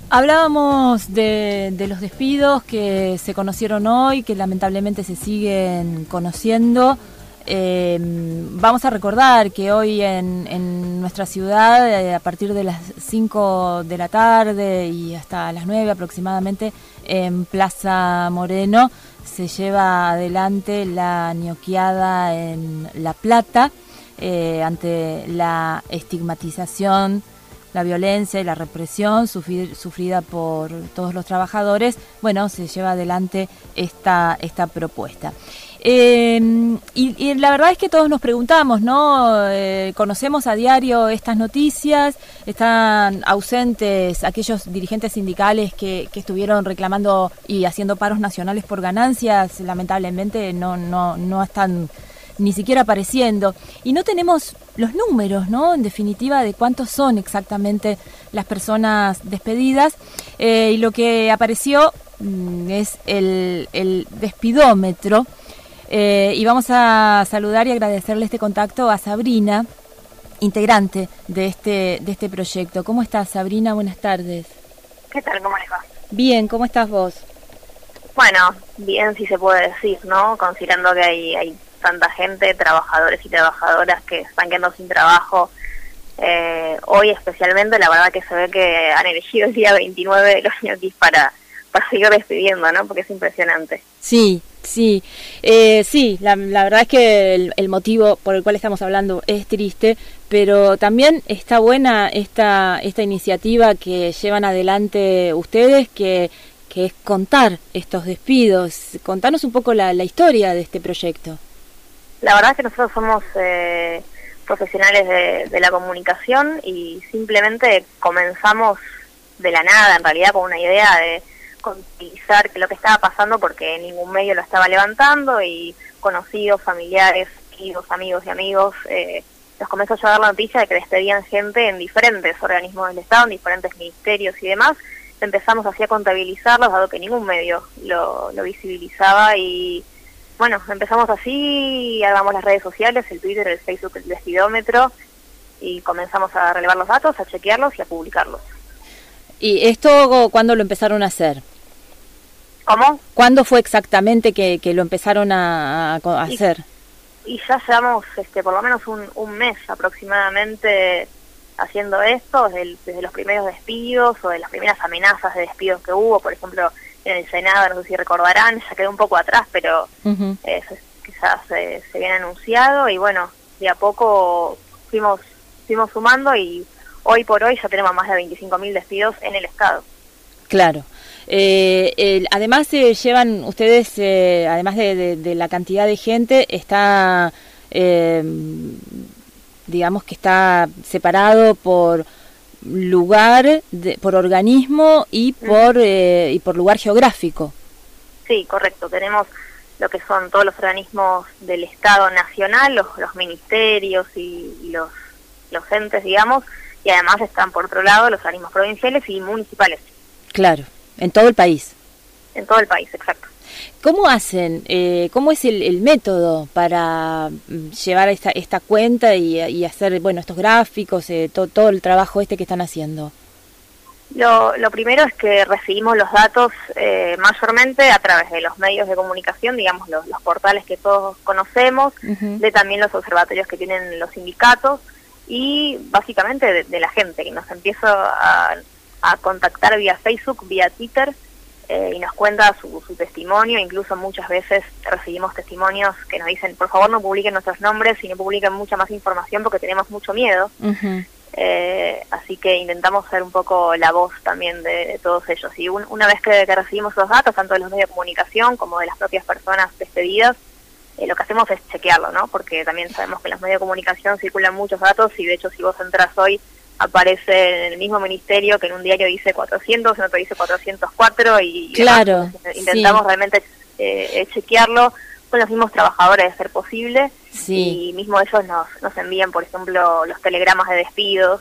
Hablábamos de los despidos que se conocieron hoy, que lamentablemente se siguen conociendo. Vamos a recordar que hoy en nuestra ciudad, a partir de las 5 de la tarde y hasta las 9 aproximadamente, en Plaza Moreno, se lleva adelante la ñoqueada en La Plata, ante la estigmatización, la violencia y la represión sufrida por todos los trabajadores. Bueno, se lleva adelante esta propuesta. Y la verdad es que todos nos preguntamos, ¿no? Conocemos a diario estas noticias, están ausentes aquellos dirigentes sindicales que estuvieron reclamando y haciendo paros nacionales por ganancias, lamentablemente no están ni siquiera apareciendo, y no tenemos los números, ¿no? En definitiva, de cuántos son exactamente las personas despedidas, y lo que apareció es el despidómetro, y vamos a saludar y agradecerle este contacto a Sabrina, integrante de este proyecto. ¿Cómo estás, Sabrina? Buenas tardes. ¿Qué tal? ¿Cómo les va? Bien, ¿cómo estás vos? Bueno, bien, si se puede decir, ¿no? Considerando que hay tanta gente, trabajadores y trabajadoras que están quedando sin trabajo. Hoy especialmente, la verdad que se ve que han elegido el día 29 de los ñoquis para seguir despidiendo, ¿no? Porque es impresionante. Sí, la verdad es que el motivo por el cual estamos hablando es triste, pero también está buena esta iniciativa que llevan adelante ustedes, que es contar estos despidos. Contanos un poco la historia de este proyecto. La verdad es que nosotros somos profesionales de la comunicación y simplemente comenzamos de la nada, en realidad, con una idea de concientizar lo que estaba pasando, porque ningún medio lo estaba levantando, y conocidos, familiares, amigos y amigos nos comenzó a llegar la noticia de que despedían gente en diferentes organismos del Estado, en diferentes ministerios y demás. Empezamos así a contabilizarlos, dado que ningún medio lo visibilizaba, y bueno, empezamos así, hagamos las redes sociales, el Twitter, el Facebook, el despidómetro, y comenzamos a relevar los datos, a chequearlos y a publicarlos. ¿Y esto cuándo lo empezaron a hacer? ¿Cómo? ¿Cuándo fue exactamente que lo empezaron a hacer? Y ya llevamos por lo menos un mes aproximadamente haciendo esto, desde los primeros despidos o de las primeras amenazas de despidos que hubo, por ejemplo, en el Senado, no sé si recordarán, ya quedó un poco atrás, pero eso quizás se viene anunciado, y bueno, de a poco fuimos sumando, y hoy por hoy ya tenemos más de 25.000 despidos en el Estado. Claro. Además llevan ustedes, además de la cantidad de gente, está, digamos que está separado por lugar, por organismo y por lugar geográfico. Sí, correcto. Tenemos lo que son todos los organismos del Estado nacional, los ministerios y los entes, digamos, y además están por otro lado los organismos provinciales y municipales. Claro, en todo el país. En todo el país, exacto. ¿Cómo hacen? ¿Cómo es el método para llevar esta cuenta y hacer, bueno, estos gráficos, todo el trabajo que están haciendo? Lo primero es que recibimos los datos mayormente a través de los medios de comunicación, digamos los portales que todos conocemos, de también los observatorios que tienen los sindicatos, y básicamente de la gente que nos empieza a contactar vía Facebook, vía Twitter, y nos cuenta su testimonio. Incluso muchas veces recibimos testimonios que nos dicen, por favor no publiquen nuestros nombres y no publiquen mucha más información porque tenemos mucho miedo. Así que intentamos ser un poco la voz también de todos ellos. Y una vez que recibimos los datos, tanto de los medios de comunicación como de las propias personas despedidas, lo que hacemos es chequearlo, ¿no? Porque también sabemos que en los medios de comunicación circulan muchos datos, y de hecho si vos entras hoy aparece en el mismo ministerio que en un diario dice 400, en otro dice 404, y claro, demás. Intentamos realmente chequearlo con los mismos trabajadores de ser posible, y mismo ellos nos envían, por ejemplo, los telegramas de despidos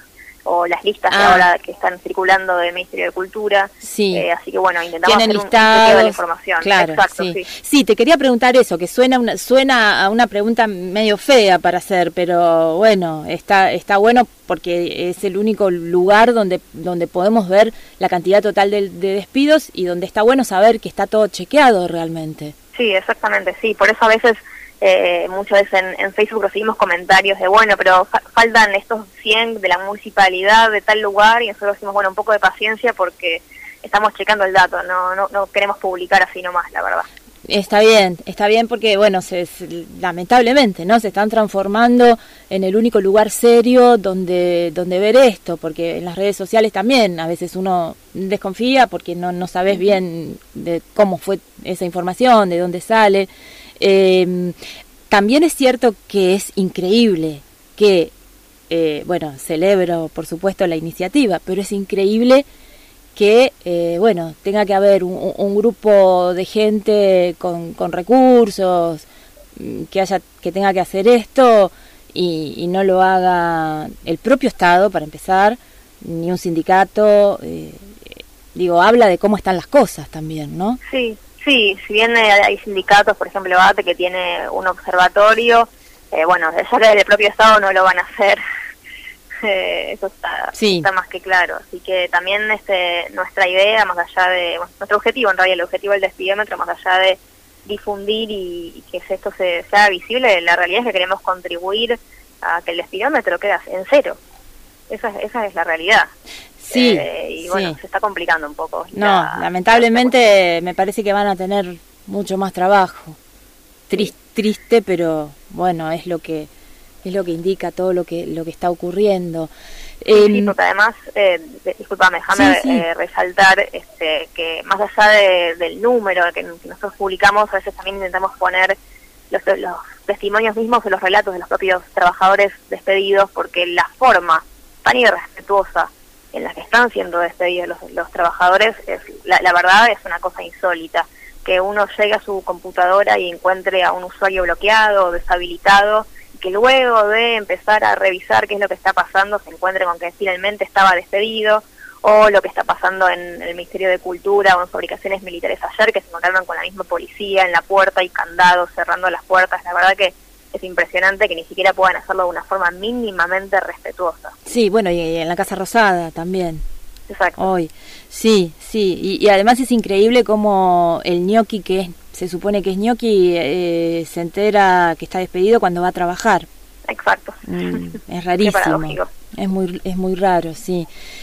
o las listas de ahora que están circulando del Ministerio de Cultura. Sí. Así que bueno, intentamos hacer un listados, de la información. Claro, exacto, sí. Sí, te quería preguntar eso, que suena a una pregunta medio fea para hacer, pero bueno, está bueno porque es el único lugar donde podemos ver la cantidad total de despidos y donde está bueno saber que está todo chequeado realmente. Sí, exactamente, sí. Por eso a veces muchas veces en Facebook recibimos comentarios de, bueno, pero faltan estos 100 de la municipalidad de tal lugar, y nosotros decimos, bueno, un poco de paciencia porque estamos checando el dato, no queremos publicar así nomás, la verdad. Está bien porque, bueno, lamentablemente, ¿no? Se están transformando en el único lugar serio donde ver esto, porque en las redes sociales también a veces uno desconfía porque no sabes bien de cómo fue esa información, de dónde sale. También es cierto que es increíble que, bueno, celebro por supuesto la iniciativa, pero es increíble que, bueno, tenga que haber un grupo de gente con recursos, que tenga que hacer esto y no lo haga el propio Estado, para empezar, ni un sindicato. Habla de cómo están las cosas también, ¿no? Sí, si bien hay sindicatos, por ejemplo, ATE, que tiene un observatorio, bueno, ya del propio Estado no lo van a hacer. Eso está más que claro. Así que también nuestra idea, más allá de nuestro objetivo, en realidad el objetivo del Despidómetro, más allá de difundir y que esto sea visible, la realidad es que queremos contribuir a que el Despidómetro quede en cero. Esa es la realidad. Sí, y bueno, se está complicando un poco. Lamentablemente me parece que van a tener mucho más trabajo. Triste, pero bueno, es lo que indica todo lo que está ocurriendo. Sí, porque además, discúlpame, déjame resaltar que más allá del número que nosotros publicamos, a veces también intentamos poner los testimonios mismos de los relatos de los propios trabajadores despedidos, porque la forma tan irrespetuosa en la que están siendo despedidos los trabajadores, la verdad es una cosa insólita. Que uno llegue a su computadora y encuentre a un usuario bloqueado o deshabilitado, que luego de empezar a revisar qué es lo que está pasando se encuentre con que finalmente estaba despedido, o lo que está pasando en el Ministerio de Cultura o en fabricaciones militares ayer, que se encontraron con la misma policía en la puerta y candados cerrando las puertas. La verdad que es impresionante que ni siquiera puedan hacerlo de una forma mínimamente respetuosa. Sí, bueno, y en la Casa Rosada también. Exacto. Hoy, sí, y además es increíble cómo el ñoqui, se supone que es ñoqui, se entera que está despedido cuando va a trabajar. Exacto. Es rarísimo. Es muy raro, sí.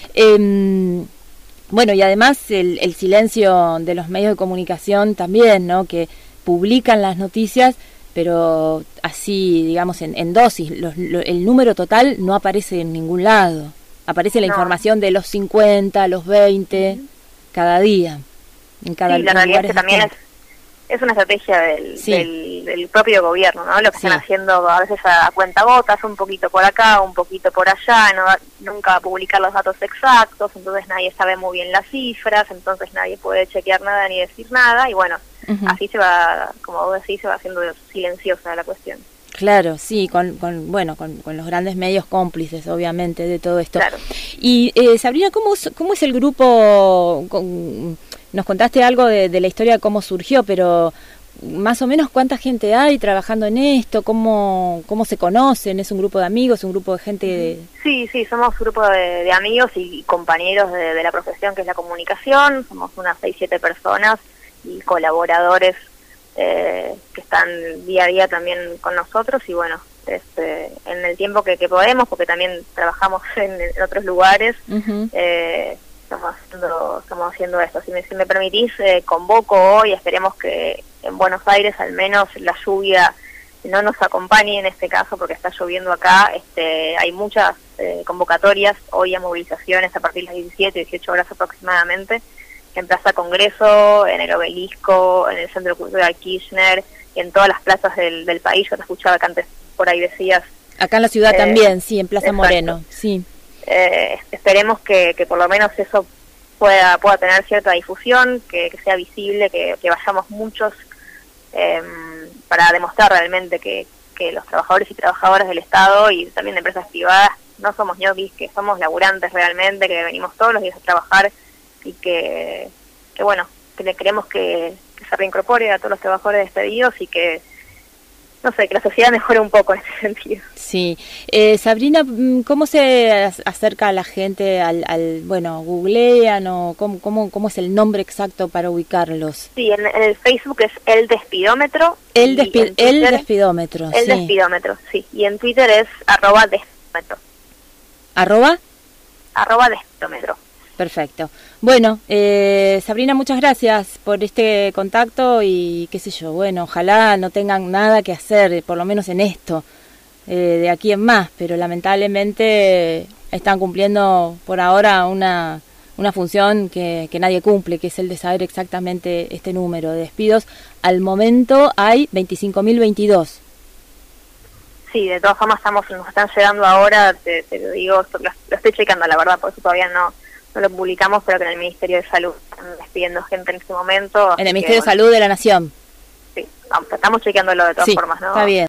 Bueno, y además el silencio de los medios de comunicación también, ¿no? Que publican las noticias, pero así, digamos, en dosis. El número total no aparece en ningún lado. Aparece la información de los 50, los 20, cada día. En cada la realidad es que también es una estrategia del propio gobierno, ¿no? Lo que están haciendo a veces a cuentagotas, un poquito por acá, un poquito por allá, nunca publicar los datos exactos, entonces nadie sabe muy bien las cifras, entonces nadie puede chequear nada ni decir nada, y bueno, así se va, como vos decís, se va haciendo silenciosa la cuestión. Claro, sí, con los grandes medios cómplices, obviamente, de todo esto. Claro. Y Sabrina, ¿cómo es el grupo? Nos contaste algo de la historia, cómo surgió, pero más o menos cuánta gente hay trabajando en esto, cómo se conocen, ¿es un grupo de amigos, un grupo de gente? Sí, somos un grupo de amigos y compañeros de la profesión que es la comunicación, somos unas 6-7 personas y colaboradores que están día a día también con nosotros, y bueno, en el tiempo que podemos, porque también trabajamos en otros lugares, estamos haciendo esto. Si me permitís, convoco hoy, esperemos que en Buenos Aires al menos la lluvia no nos acompañe en este caso, porque está lloviendo acá. Hay muchas convocatorias hoy a movilizaciones a partir de las 18 horas aproximadamente, en Plaza Congreso, en el Obelisco, en el Centro Cultural Kirchner, y en todas las plazas del país. Yo te escuchaba que antes por ahí decías. Acá en la ciudad también, sí, en Plaza Moreno, sí. Esperemos que por lo menos eso pueda tener cierta difusión, que sea visible, que vayamos muchos, para demostrar realmente que los trabajadores y trabajadoras del Estado y también de empresas privadas no somos ñoquis, que somos laburantes realmente, que venimos todos los días a trabajar y que bueno, que le queremos que se reincorpore a todos los trabajadores despedidos y que, no sé, que la sociedad mejore un poco en ese sentido. Sí. Sabrina, ¿cómo se acerca a la gente bueno, googlean o cómo es el nombre exacto para ubicarlos? Sí, en el Facebook es El Despidómetro. El Despidómetro. El Despidómetro, sí. Y en Twitter es @Despidómetro. @Despidómetro. Perfecto. Bueno, Sabrina, muchas gracias por este contacto y qué sé yo, bueno, ojalá no tengan nada que hacer, por lo menos en esto, de aquí en más, pero lamentablemente están cumpliendo por ahora una función que nadie cumple, que es el de saber exactamente este número de despidos. Al momento hay 25.022. Sí, de todas formas nos están llegando ahora, te lo digo, lo estoy checando la verdad, por eso todavía no lo publicamos, pero que en el Ministerio de Salud están despidiendo gente en este momento. En el Ministerio de Salud de la Nación. Sí, vamos, estamos chequeándolo de todas formas, ¿no? Está bien.